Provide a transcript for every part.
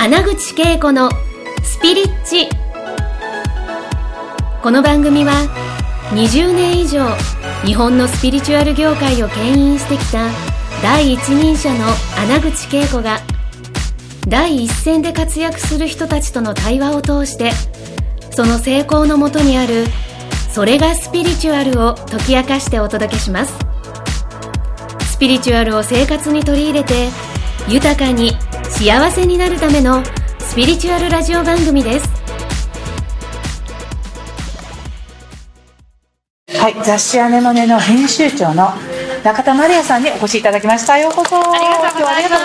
穴口恵子のスピリッチ。この番組は20年以上日本のスピリチュアル業界を牽引してきた第一人者の穴口恵子が第一線で活躍する人たちとの対話を通して、その成功のもとにあるそれがスピリチュアルを解き明かしてお届けします。スピリチュアルを生活に取り入れて豊かに幸せになるためのスピリチュアルラジオ番組です。 はい、雑誌アネモネの編集長の中田まりやさんにお越しいただきました。ようこそ。 ありがとうございます。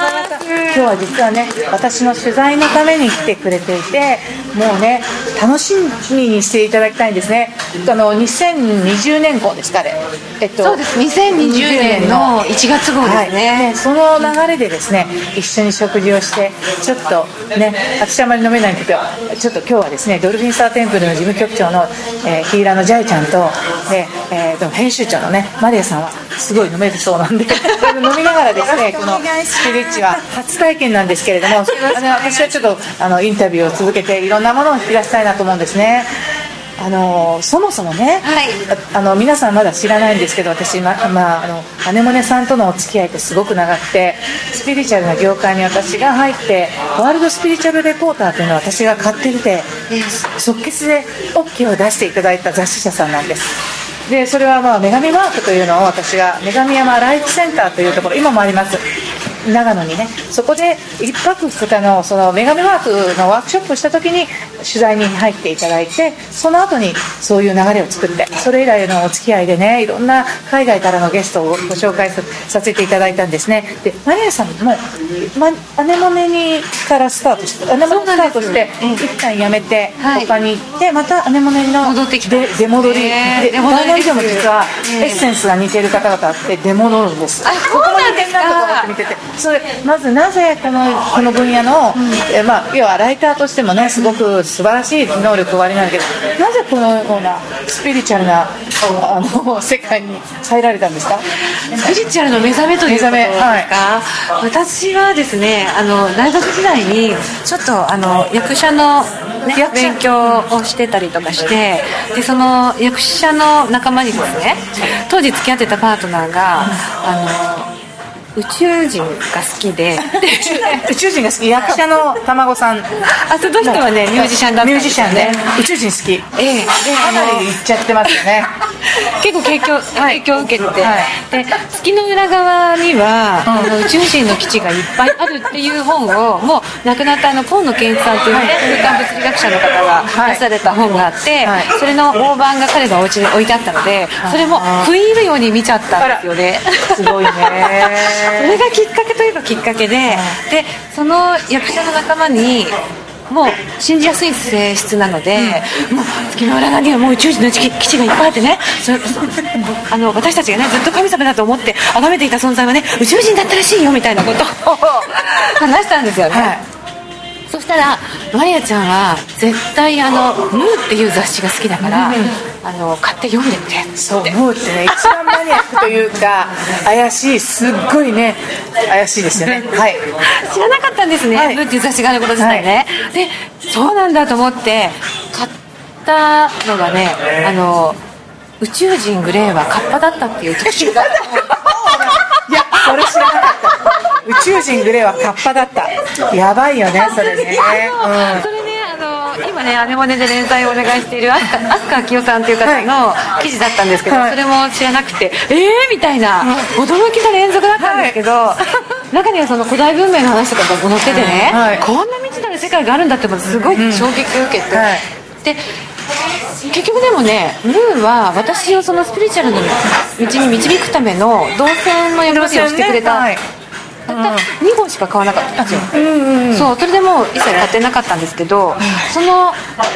今日は実はね、私の取材のために来てくれていて、もうね、楽しみにしていただきたいんですね。2020年号ですかね。 そうです。2020年の1月号ですね。 はい、その流れでですね、一緒に食事をして、ちょっとね、私あまり飲めないんだけど、ちょっと今日はですね、ドルフィンスターテンプルの事務局長の、ヒーラーのジャイちゃんと、編集長のね、マリアさんはすごい飲めるそうなんで飲みながらですね、このスピリッチは初体験なんですけれども、私はちょっとインタビューを続けていろんなものを引き出したいなと思うんですね。そもそもね、はい、皆さんまだ知らないんですけど、私、アネモネさんとのお付き合いってすごく長くて、スピリチュアルな業界に私が入って、ワールドスピリチュアルレポーターというのを私が買っていて、即決で OK を出していただいた雑誌社さんなんです。でそれは女神ワークというのを私が女神山ライフセンターというところ、今もあります長野にね、そこで1泊2日のその女神ワークのワークショップをした時に取材に入っていただいて、その後にそういう流れを作って、それ以来のお付き合いでね、いろんな海外からのゲストをご紹介させていただいたんですね。でマリアさんもアネモネにからスタートして、アネモネスタートして一旦辞めて他に行って、またアネモネの戻ってきて出戻りで、大門以上も実はエッセンスが似ている方々って出戻るんです。 あ、そうなんですか。 見てて、それまずなぜこの分野の、要はライターとしてもね、すごく素晴らしい能力おありなんだけど、なぜこのようなスピリチュアルな世界に入られたんですか？ スピリチュアルの目覚めということですか？はい、私はですね、大学時代にちょっと役者の勉強をしてたりとかして、でその役者の仲間にですね、当時付き合ってたパートナーが宇宙人が好きで宇宙人が好き、役者の卵さん、 その人はねミュージシャンだったんですよね。 ミュージシャンね、宇宙人好き、でかなり行っちゃってますよね。 結構影響を受けて、で月の裏側には、宇宙人の基地がいっぱいあるっていう本を、もう亡くなった河野健一さんという、空間物理学者の方が出された本があって、それの大判が彼のお家に置いてあったので、それも食い入るように見ちゃったんですよね。 すごいね。 それがきっかけといえばきっかけで、その役者の仲間にもう信じやすい性質なので、もう月の裏側にはもう宇宙人の基地がいっぱいあってね、私たちがねずっと神様だと思って崇めていた存在はね宇宙人だったらしいよみたいなことを話したんですよね。そしたらマリアちゃんは絶対ムーっていう雑誌が好きだから、買って読んでみて。 そう、ムーってね、一番マニアックというか怪しい、すっごいね怪しいですよね。はい、 知らなかったんですね、ムーっていう雑誌があること自体ね。でそうなんだと思って買ったのがね、宇宙人グレーはカッパだったっていう特集がいや、それ知らなかった。宇宙人グレーはカッパだった。やばいよね、それね。 それね、今ねアネモネで連載をお願いしている飛鳥明夫さんという方の記事だったんですけど、それも知らなくてみたいな驚きの連続だったんですけど、中にはその古代文明の話とかが載っててね、こんな未知なる世界があるんだってすごい衝撃を受けて、で結局でもね、ムーは私をそのスピリチュアルの道に導くための動線の役割をしてくれた。たった2号しか買わなかったんですよ。そう、それでもう一切買ってなかったんですけど、その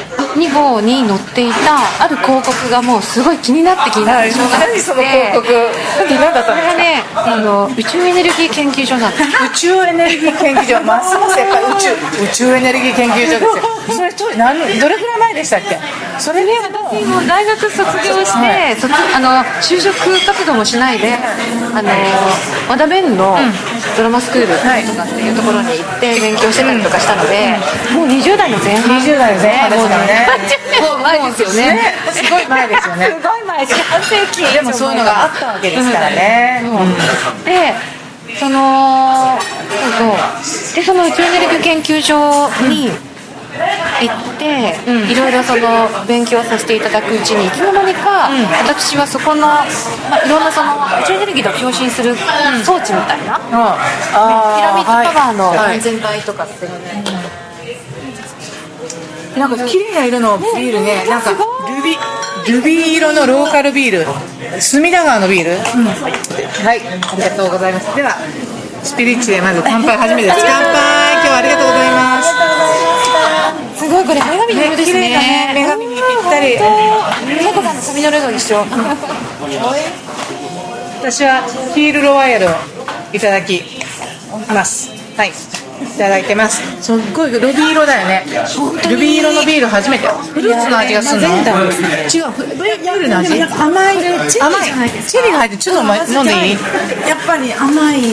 2号に載っていたある広告がもうすごい気になってしょうがなくて、 何その広告何だったんですか？ これがね、宇宙エネルギー研究所なんです。 宇宙エネルギー研究所、ますますやっぱり宇宙エネルギー研究所ですよ。それどれくらい前でしたっけ？それね、 私も大学卒業して、就職活動もしないで和田弁のドラマスクールとかっていうところに行って勉強してたりとかしたので、もう20代の前半、 20代の前半ですよね。 もう前ですよね。 すごい前ですよね。 すごい前、半世紀。 でもそういうのがあったわけですからね。 で、その宇宙エネルギー研究所に行って、いろいろその勉強させていただくうちにいつの間にか、私はそこの、いろんなその宇宙エネルギーと共振する装置みたいな、ピラミッドパワーの安全帯とかっていうのね、 なんか綺麗な色のビールね、なんかルビー色のローカルビール、隅田川のビール、はい、ありがとうございます。ではスピリッチでまず乾杯初めてです。乾杯。今日はありがとうございます。 すごい、これ女神の色ですね。 女神にぴったり。 恵子さんの髪の色と一緒。 私はヒールロワイヤルをいただきます。はい、いただいてます。すっごいルビー色だよね。ルビー色のビール初めて。フルーツの味がするの？違う、ビールの味。 甘いチェリーじゃないですか。 チェリーが入ってちょっと飲んでいい？ やっぱり甘い。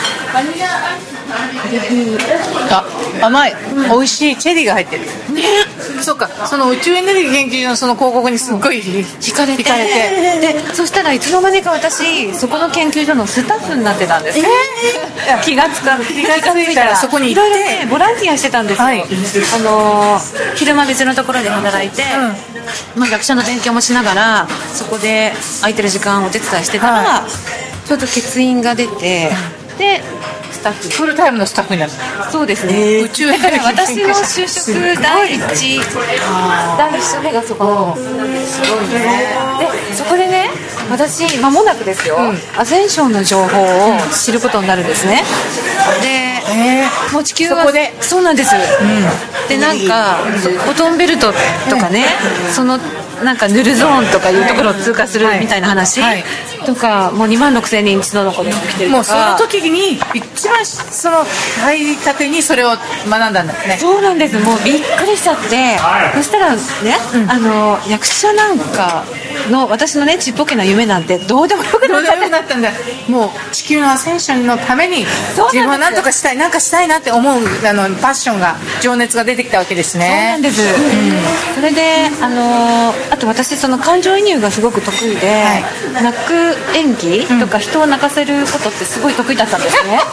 甘い、美味しいチェリーが入ってる。そうか、その宇宙エネルギー研究所のその広告にすっごい惹かれて、でそしたらいつの間にか私そこの研究所のスタッフになってたんです。気がついたらそこにいろいろねボランティアしてたんですよ。昼間別のところで働いて、学者の勉強もしながらそこで空いてる時間をお手伝いしてたら、ちょっと欠員が出て、でスタッフフルタイムのスタッフになる。 そうですね。 宇宙エネルギー私の就職第一週目がそこなんですごいね。でそこでね、私間もなくですよ、アセンションの情報を知ることになるんですね。で、もう地球はそこでそうなんです。でなんかフォトンベルトとかね、そのなんかヌルゾーンとかいうところを通過するみたいな話とか、もう26,000人一度のことが起きてるとか、 もうその時に一番その入りたてにそれを学んだんだね。 そうなんです。もうびっくりしちゃって、そしたらね、役者なんかの私のねちっぽけな夢なんてどうでもよくなっちゃって、 なったんだ。もう地球のアセンションのために自分は何とかしたい、なんかしたいなって思うパッションが、情熱が出てきたわけですね。 そうなんです。それであと私その感情移入がすごく得意で、泣く演技とか人を泣かせることってすごい得意だったんですね。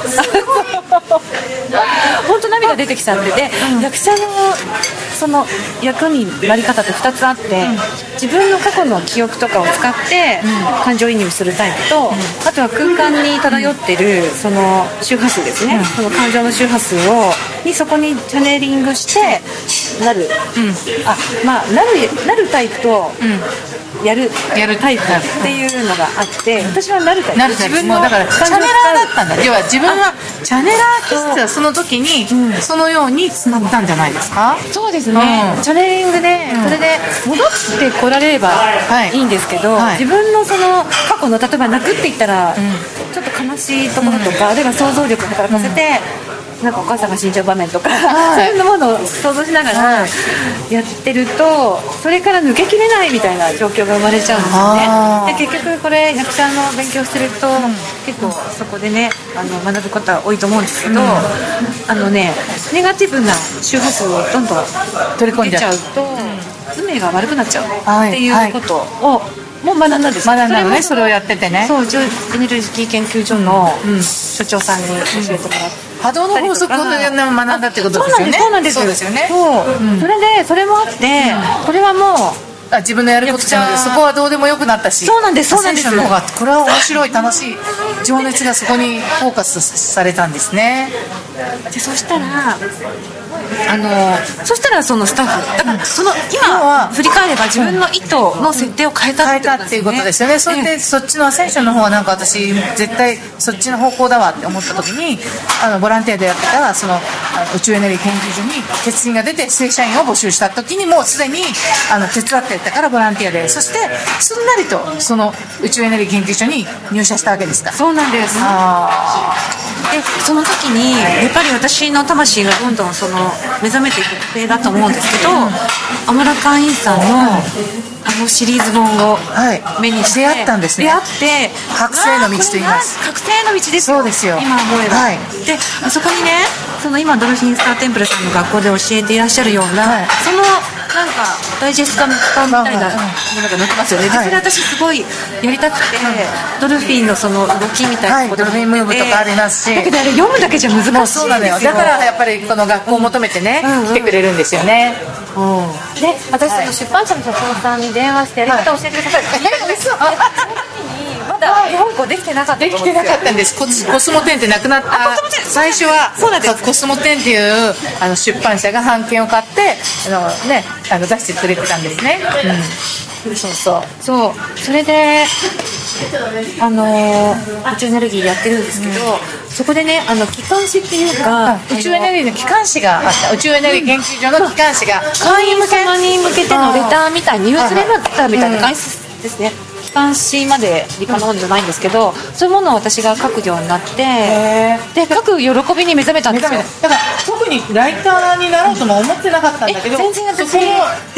本当涙出てきちゃってて、役者のその役になり方って2つあって、自分の過去の記憶とかを使って感情移入するタイプと、あとは空間に漂ってるその周波数ですね、その感情の周波数にそこにチャネリングしてなる、なるタイプと、やるタイプっていうのがあって、私はなるタイプ。自分のだからチャネラーだったんだ。要は自分はチャネラーとしてはその時にそのようになったんじゃないですか。 そうですね、チャネリングでそれで戻ってこられればいいんですけど、自分のその過去の例えば泣くって言ったらちょっと悲しいところとか、あるいは想像力を働かせて、なんかお母さんが死んじゃう場面とか、そういうものを想像しながらやってると、それから抜けきれないみたいな状況が生まれちゃうんですよね。で結局これ役者の勉強してると、結構そこでね学ぶことは多いと思うんですけど、ネガティブな周波数をどんどん取り込んじゃうと、運命が悪くなっちゃうっていうことをもう学んだんです。 学んだのね、それをやっててね。 そう、宇宙エネルギー研究所の所長さんに教えてもらって、 波動の法則を学んだってことですよね。 そうなんです。 そうですよね。 それもあって、これはもう自分のやることじゃなくて、そこはどうでもよくなったし、 そうなんです。 アセンションの方がこれは面白い、楽しい、情熱がそこにフォーカスされたんですね。 でそしたらそのスタッフだからその今振り返れば自分の意図の設定を変えたっていうことですよね。それでそっちのアセンションの方はなんか私絶対そっちの方向だわって思った時に、ボランティアでやってたその宇宙エネルギー研究所に欠員が出て正社員を募集した時にもうすでに手伝ってたから、ボランティアで、そしてすんなりとその宇宙エネルギー研究所に入社したわけですか。 そうなんです。でその時にやっぱり私の魂がどんどんその目覚めていく過程だと思うんですけど、アマラカンインさんのシリーズ本を目にして、 出会ったんですね。 出会って覚醒の道と言います。 覚醒の道ですよ。 そうですよ。 今思えば、であそこにね、その今ドルフィンスターテンプルさんの学校で教えていらっしゃるような、そのなんかダイジェスト版みたいなものが載ってますよね。でそれ私すごいやりたくて、ドルフィンのその動きみたいなこと、 ドルフィンムーブとかありますし、 だけどあれ読むだけじゃ難しいんですよ。 そうなのよ。だからやっぱりこの学校を求めてね、来てくれるんですよね。 で私その出版社の社長さんに電話してやり方教えてくださいって言ったんですよ。まだ日本語できてなかったと思うんですよ。 できてなかったんです。コスモ10ってなくなった最初はコスモ10っていう出版社が版権を買って出してくれてたんですね。 そうそれで宇宙エネルギーでやってるんですけど、そこでね機関誌っていうか宇宙エネルギーの機関誌があった。宇宙エネルギー研究所の機関誌が会員様に向けてのレターみたいな、ニュースレターみたいな感じですね。機関誌まで立派な本じゃないんですけど、そういうものを私が書くようになって、で書く喜びに目覚めたんですよ。 だから特にライターになろうとも思ってなかったんだけど、 全然そこの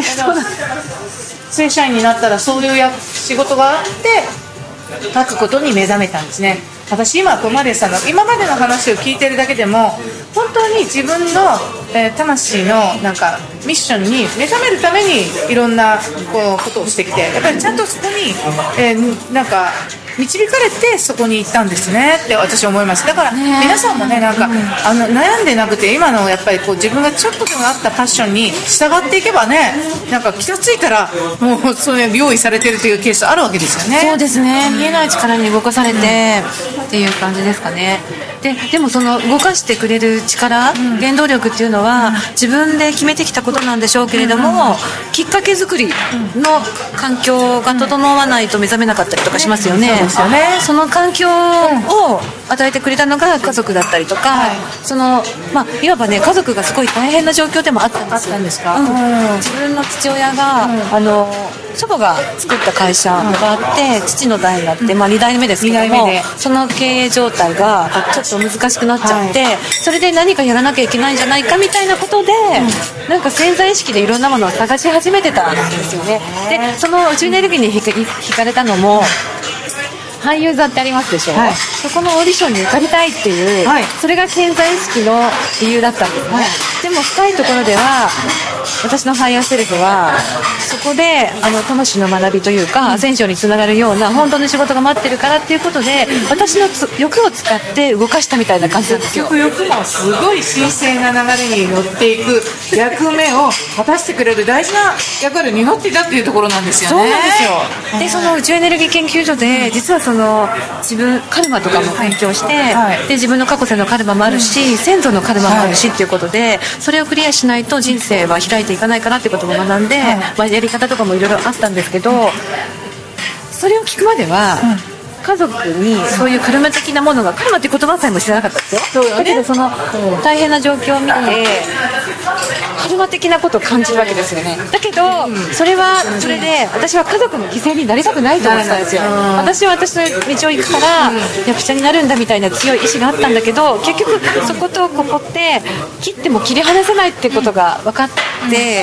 正社員になったらそういう仕事があって書くことに目覚めたんですね。私今マリアさんの今までの話を聞いてるだけでも本当に自分の、魂のなんかミッションに目覚めるためにいろんなことをしてきて、やっぱりちゃんとそこに、なんか導かれてそこに行ったんですねって私は思います。だから皆さんもね、なんか悩んでなくて、今のやっぱり自分がちょっとでもあったパッションに従っていけばね、なんか気がついたらもうそれ用意されてるというケースあるわけですよね。 そうですね、見えない力に動かされて、っていう感じですかね。でもその動かしてくれる力、原動力っていうのは自分で決めてきたことなんでしょうけれども、きっかけ作りの環境が整わないと目覚めなかったりとかしますよね。 そうですよね。 その環境を与えてくれたのが家族だったりとか、いわばね、家族がすごい大変な状況でもあったんですよ。 あったんですか。 自分の父親が、祖母が作った会社があって、父の代になって、2代目ですけども、その経営状態がちょっと難しくなっちゃって、それで何かやらなきゃいけないんじゃないかみたいなことで、なんか潜在意識でいろんなものを探し始めてたんですよね。でその宇宙エネルギーに惹かれたのも、俳優座ってありますでしょ、そこのオーディションに受かりたいっていう、それが潜在意識の理由だったんですね。でも深いところでは私のハイヤーセルフはそこで魂の学びというか、アセンションにつながるような本当の仕事が待ってるからっていうことで、私の欲を使って動かしたみたいな感じなんですよ。 欲もすごい神聖な流れに乗っていく役目を果たしてくれる大事な役割を担っていたっていうところなんですよね。 そうなんですよ。でその宇宙エネルギー研究所で実はその自分カルマとかも勉強して、で自分の過去世のカルマもあるし、先祖のカルマもあるしっていうことで、それをクリアしないと人生は開いていかないかなっていうことも学んで、やり方とかもいろいろあったんですけど、それを聞くまでは、家族にそういうカルマ的なものが、カルマって言葉さえも知らなかったんですよ。だけどその大変な状況を見て、カルマ的なことを感じるわけですよね。だけどそれはそれで、私は家族の犠牲になりたくないと思ってたんですよ。私は私の道を行くから役者になるんだみたいな強い意志があったんだけど、結局そことここって切っても切り離せないってことが分かって、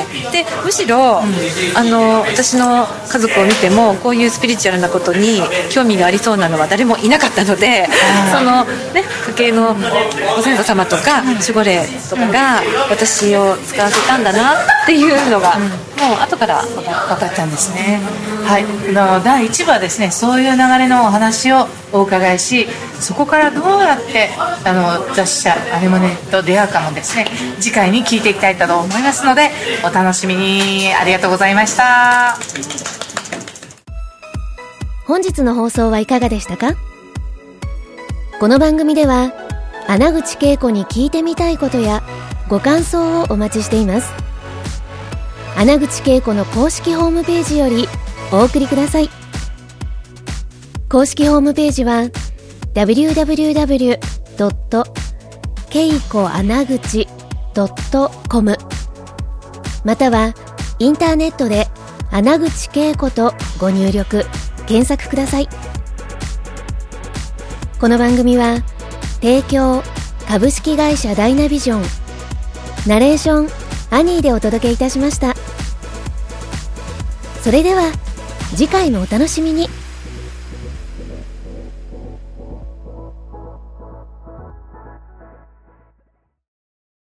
でむしろ私の家族を見てもこういうスピリチュアルなことに興味がありそうなのは誰もいなかったので、そのね、家系のご先祖様とか守護霊とかが私を使わせたんだなっていうのが、もう後から分かったんですね。第1部はですね、そういう流れのお話をお伺いし、そこからどうやって雑誌社アネモネと出会うかもですね、次回に聞いていきたいと思いますので、お楽しみに。ありがとうございました。 本日の放送はいかがでしたか？この番組では穴口恵子に聞いてみたいことやご感想をお待ちしています。穴口恵子の公式ホームページよりお送りください。公式ホームページは www.keikoanaguchi.com またはインターネットで穴口恵子とご入力検索ください。この番組は提供株式会社ダイナビジョン、ナレーションアニーでお届けいたしました。 それでは次回もお楽しみに。